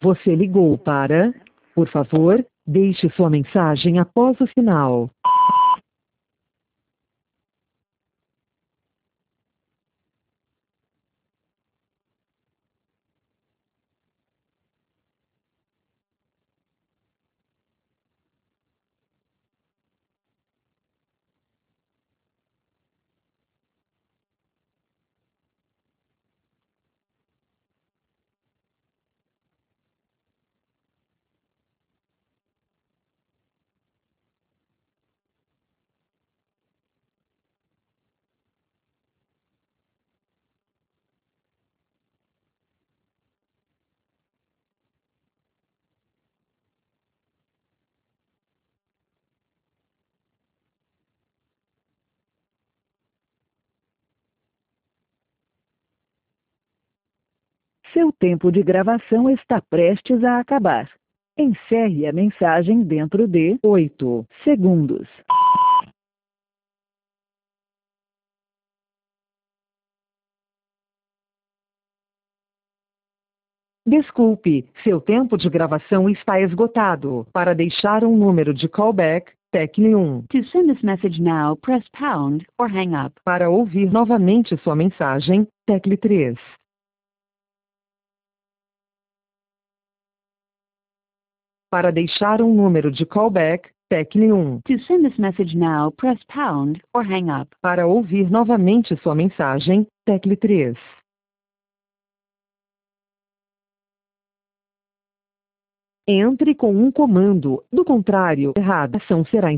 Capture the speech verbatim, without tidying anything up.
Você ligou para... Por favor, deixe sua mensagem após o sinal. Seu tempo de gravação está prestes a acabar. Encerre a mensagem dentro de oito segundos. Desculpe, seu tempo de gravação está esgotado. Para deixar um número de callback, tecle um. To send this message now, press pound or hang up. Para ouvir novamente sua mensagem, tecle três. Para deixar um número de callback, tecle um. To send this message now, press pound or hang up. Para ouvir novamente sua mensagem, tecle três. Entre com um comando, do contrário, a ação será